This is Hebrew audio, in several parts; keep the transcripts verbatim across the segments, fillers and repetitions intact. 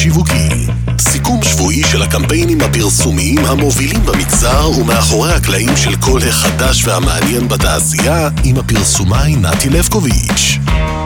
השיווקי. סיכום שבועי של הקמפיינים הפרסומיים המובילים במגזר ומאחורי הקלעים של כל החדש והמעניין בתעשייה עם הפרסומאי נתי לבקוביץ'.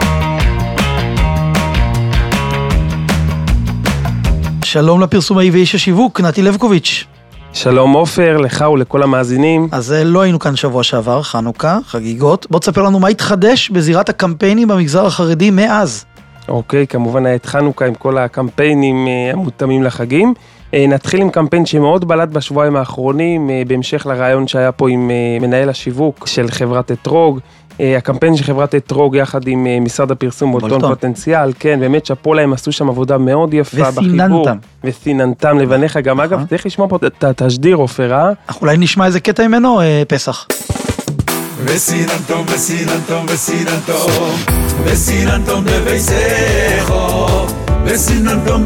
שלום לפרסומאי ואיש השיווק, נתי לבקוביץ'. שלום עופר, לך ולכל המאזינים. אז לא היינו כאן שבוע שעבר, חנוכה, חגיגות. בוא תספר לנו מה התחדש בזירת הקמפיינים במגזר החרדי מאז. אוקיי, כמובן היה את חנוכה עם כל הקמפיינים המותאמים לחגים. נתחיל עם קמפיין שמאוד בלט בשבועיים האחרונים, בהמשך לרעיון שהיה פה עם מנהל השיווק של חברת אתרוג. הקמפיין של חברת אתרוג יחד עם משרד הפרסום בולטון פוטנציאל, כן, באמת שפו להם, עשו שם עבודה מאוד יפה בחיבור. וסיננתם. וסיננתם לבניך גם, אגב, צריך לשמוע פה את התשדיר, עופר, אה? אולי נשמע איזה קטע ממנו, פסח. וסיננתם, וסיננתם, וסיננתם, וסיננתם בביסךו, וסיננתם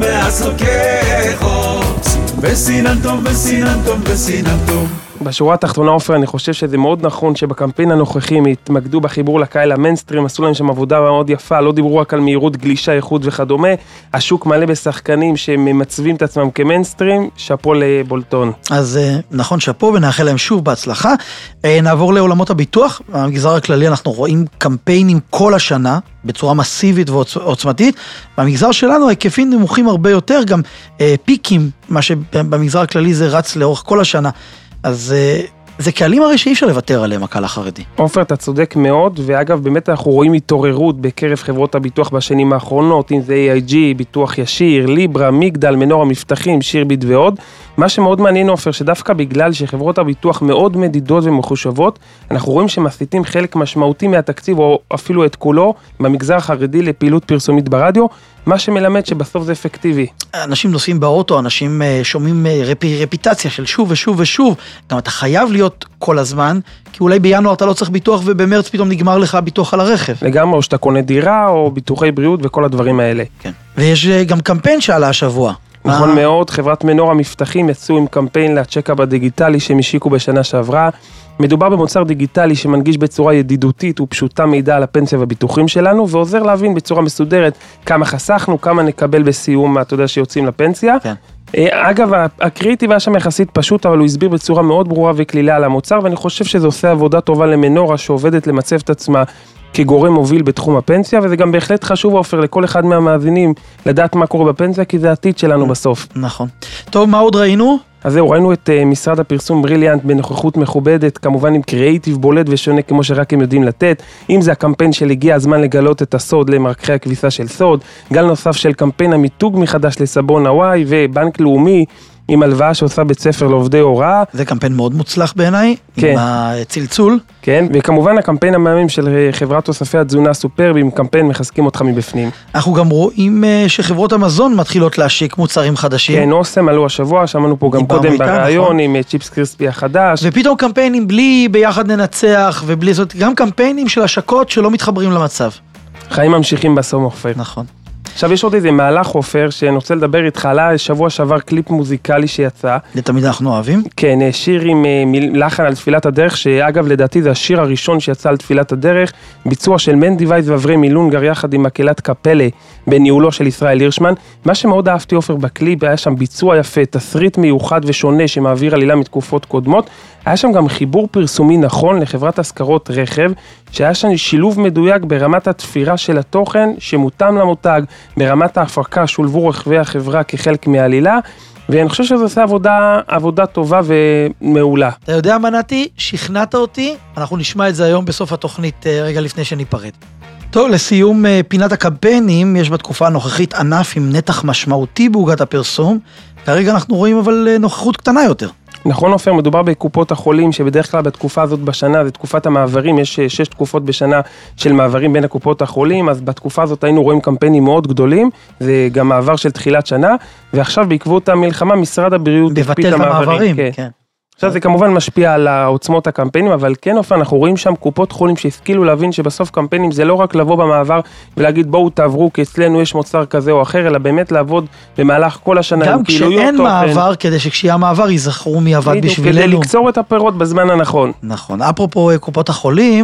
בעסוקךו, וסיננתם, וסיננתם, וסיננתם. בשורה התחתונה עופר, אני חושב שזה מאוד נכון שבקמפיין הנוכחי הם התמקדו בחיבור לקהל המיינסטרים, עשו להם שם עבודה מאוד יפה, לא דיברו רק על מהירות, גלישה, איכות וכדומה, השוק מלא בשחקנים שממצבים את עצמם כמיינסטרים, שפו לבולטון. אז נכון, שפו, ונאחל להם שוב בהצלחה. נעבור לעולמות הביטוח, במגזר הכללי אנחנו רואים קמפיינים כל השנה, בצורה מסיבית ועוצמתית, במגזר שלנו ההיקפים נמוכים הרבה יותר, גם פיקים, מה שבמגזר הכללי זה רץ לאורך כל השנה, אז זה קהלים הרי שאי אפשר לוותר עליהם, הקהל החרדי. עופר, אתה צודק מאוד, ואגב, באמת אנחנו רואים התעוררות בקרב חברות הביטוח בשנים האחרונות, אם זה איי איי ג'י, ביטוח ישיר, ליברה, מגדל, מנור המבטחים, שירביט ועוד. מה שמאוד מעניין, עופר, שדווקא בגלל שחברות הביטוח מאוד מדידות ומחושבות, אנחנו רואים שמסיטים חלק משמעותי מהתקציב, או אפילו את כולו, במגזר החרדי לפעילות פרסומית ברדיו, מה שמלמד שבסוף זה אפקטיבי. אנשים נוסעים באוטו, אנשים שומעים רפ, רפיטציה של שוב ושוב ושוב, גם אתה חייב להיות כל הזמן, כי אולי בינואר אתה לא צריך ביטוח, ובמרץ פתאום נגמר לך ביטוח על הרכב. לגמרי, או שאתה קונה דירה, או ביטוחי בריאות וכל הדברים האלה. כן. ויש גם קמפיין שעלה השבוע. נכון מאוד, חברת מנור המבטחים יצאו עם קמפיין לצ'קאפ הדיגיטלי שהם השיקו בשנה שעברה. מדובר במוצר דיגיטלי שמנגיש בצורה ידידותית ופשוטה מידע על הפנסיה והביטוחים שלנו, ועוזר להבין בצורה מסודרת כמה חסכנו, כמה נקבל בסיום, אתה יודע, שיוצאים לפנסיה. כן. אגב, הקריאיטיב היה שם יחסית פשוט, אבל הוא הסביר בצורה מאוד ברורה וכלילה על המוצר, ואני חושב שזה עושה עבודה טובה למנורה שעובדת למצב את עצמה כגורם מוביל בתחום הפנסיה, וזה גם בהחלט חשוב, עופר, לכל אחד מהמאזינים לדעת מה קורה בפנסיה, כי זה העתיד שלנו בסוף. נכון. טוב, מה עוד ראינו? אז זהו, ראינו את uh, משרד הפרסום בריליאנט בנוכחות מכובדת, כמובן עם קריאיטיב בולט ושונה כמו שרק הם יודעים לתת, אם זה הקמפיין של הגיע הזמן לגלות את הסוד למרקחי הכביסה של סוד, גל נוסף של קמפיין המיתוג מחדש לסבון הוואי, ובנק לאומי עם הלוואה שעושה בית ספר לעובדי הוראה. זה קמפיין מאוד מוצלח בעיניי, כן. עם הצלצול. כן, וכמובן הקמפיין המאמין של חברת תוספי התזונה סופרב, עם קמפיין מחזקים אותך מבפנים. אנחנו גם רואים שחברות המזון מתחילות להשיק מוצרים חדשים. כן, אוסם עלו השבוע, שמענו פה גם קודם ברעיון, נכון. עם צ'יפס קריספי החדש. ופתאום קמפיינים בלי ביחד ננצח, ובלי זאת, גם קמפיינים של השקות שלא מתחברים למצב. חיים ממשיכים בסום עופר. נכון. עכשיו יש עוד איזה מהלך עופר שאני רוצה לדבר איתך, עלה שבוע שעבר קליפ מוזיקלי שיצא. לתמיד אנחנו אוהבים. כן, שיר עם לחן על תפילת הדרך, שאגב לדעתי זה השיר הראשון שיצא על תפילת הדרך, ביצוע של מנדי וייס ואברי מילונגר יחד עם מקהלת קפלה בניהולו של ישראל הירשמן. מה שמאוד אהבתי עופר בקליפ, היה שם ביצוע יפה, תסריט מיוחד ושונה שמעביר עלילה מתקופות קודמות, היה שם גם חיבור פרסומי נכון לחברת השכרות רכב, שהיה שם שילוב מדויק ברמת התפירה של התוכן שמותאם למותג, ברמת ההפקה שולבו רכבי החברה כחלק מהעלילה, ואני חושב שזה עושה עבודה, עבודה טובה ומעולה. אתה יודע מה נתי? שכנעת אותי, אנחנו נשמע את זה היום בסוף התוכנית רגע לפני שניפרד. טוב, לסיום פינת הקמפיינים, יש בתקופה הנוכחית ענף עם נתח משמעותי בעוגת הפרסום, כרגע אנחנו רואים אבל נוכחות קטנה יותר. נכון עופר, מדובר בקופות החולים שבדרך כלל בתקופה הזאת בשנה, זה תקופת המעברים, יש שש תקופות בשנה של מעברים בין הקופות החולים, אז בתקופה הזאת היינו רואים קמפיינים מאוד גדולים, זה גם מעבר של תחילת שנה, ועכשיו בעקבות המלחמה משרד הבריאות בבטל את המעברים, כן. כן. עכשיו זה כמובן משפיע על העוצמות הקמפיינים, אבל כן אופן, אנחנו רואים שם קופות חולים שהשכילו להבין שבסוף קמפיינים זה לא רק לבוא במעבר ולהגיד בואו תעברו כי אצלנו יש מוצר כזה או אחר, אלא באמת לעבוד במהלך כל השנה. גם כשאין מעבר, כדי שכשיהיה המעבר יזכרו מי עבד בשבילנו. כדי לקצור את הפירות בזמן הנכון. נכון, אפרופו קופות החולים,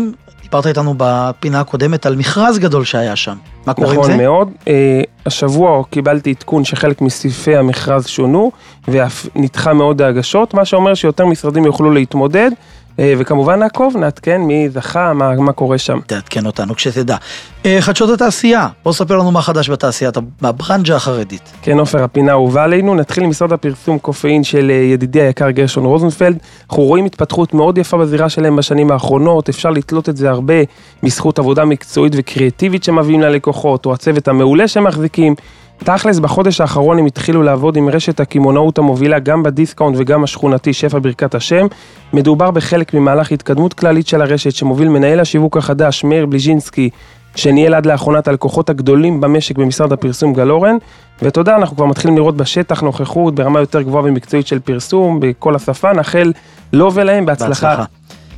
דיברת איתנו בפינה הקודמת על מכרז גדול שהיה שם. מה קורה עם זה? נכון מאוד. השבוע קיבלתי עדכון שחלק מסעיפי המכרז שונו, ואף נדחה מאוד ההגשות, מה שאומר שיותר משרדים יוכלו להתמודד, וכמובן נעקוב, נעדכן מי זכה, מה, מה קורה שם. תעדכן אותנו כשתדע. חדשות התעשייה, בוא ספר לנו מה חדש בתעשייה, בברנז'ה החרדית. כן, עופר, הפינה הובאה עלינו, נתחיל עם משרד הפרסום קופאין של ידידי היקר גרשון רוזנפלד, אנחנו רואים התפתחות מאוד יפה בזירה שלהם בשנים האחרונות, אפשר לתלות את זה הרבה בזכות עבודה מקצועית וקריאטיבית שמביאים ללקוחות, או הצוות המעולה שמחזיקים, תכלס, בחודש האחרון הם התחילו לעבוד עם רשת הקימונאות המובילה גם בדיסקאונט וגם השכונתי שפע ברכת השם. מדובר בחלק ממהלך התקדמות כללית של הרשת שמוביל מנהל השיווק החדש מאיר בליז'ינסקי, שניהל עד לאחרונה את הלקוחות הגדולים במשק במשרד הפרסום גלורן. ותודה, אנחנו כבר מתחילים לראות בשטח נוכחות ברמה יותר גבוהה ומקצועית של פרסום בכל השפה. נאחל לו ולהם בהצלחה. בהצלחה.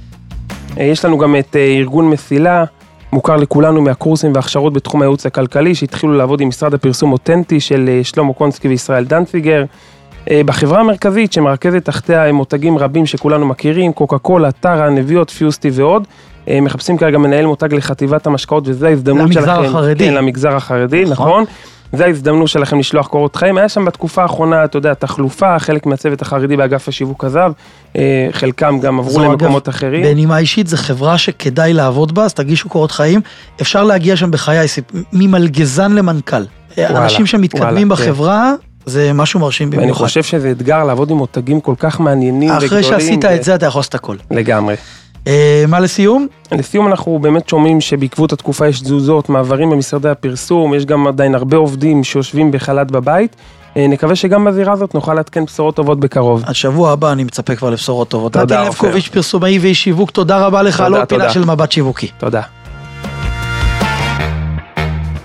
יש לנו גם את ארגון מסילה, מוכר לכולנו מהקורסים וההכשרות בתחום הייעוץ הכלכלי, שהתחילו לעבוד עם משרד הפרסום אותנטי של שלמה קונסקי וישראל דנציגר. בחברה המרכזית שמרכזת תחתיה מותגים רבים שכולנו מכירים, קוקה קולה, טרה, נביאות, פיוסטי ועוד. מחפשים כרגע מנהל מותג לחטיבת המשקאות, וזו ההזדמנות שלכם. למגזר החרדי. כן, למגזר החרדי, נכון. נכון. זה ההזדמנות שלכם לשלוח קורות חיים. היה שם בתקופה האחרונה, אתה יודע, תחלופה, חלק מהצוות החרדי באגף השיווק עזב, חלקם גם עברו למקומות אחרים. בנימה אישית, זו חברה שכדאי לעבוד בה, אז תגישו קורות חיים. אפשר להגיע שם בחיי, ממלגזן למנכ"ל. אנשים שמתקדמים בחברה, זה משהו מרשים במיוחד. ואני חושב שזה אתגר לעבוד עם מותגים כל כך מעניינים וגדולים. אחרי שעשית את זה, אתה יכול לעשות הכל. לגמרי. מה לסיום? לסיום אנחנו באמת שומעים שבעקבות התקופה יש תזוזות, מעברים במשרדי הפרסום, יש גם עדיין הרבה עובדים שיושבים בחל"ת בבית. נקווה שגם בזירה הזאת נוכל להתקן בשורות טובות בקרוב. השבוע הבא אני מצפה כבר לבשורות טובות. נתי לבקוביץ', פרסומאי ואיש שיווק, תודה רבה לך על עוד פינה של מבט שיווקי. תודה.